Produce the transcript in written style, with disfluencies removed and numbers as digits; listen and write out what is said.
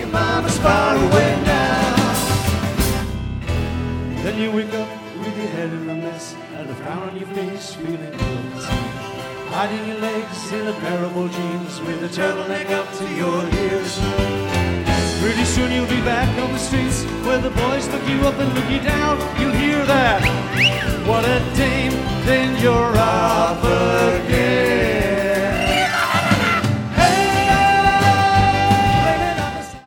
your mama's far away now. Then you wake up with your head in a mess and a frown on your face, feeling guilty, hiding your legs in a pair of old jeans with a turtleneck up to your ears. Pretty soon you'll be back on the streets where the boys look you up and look you down. You'll hear that, what a dame, then you're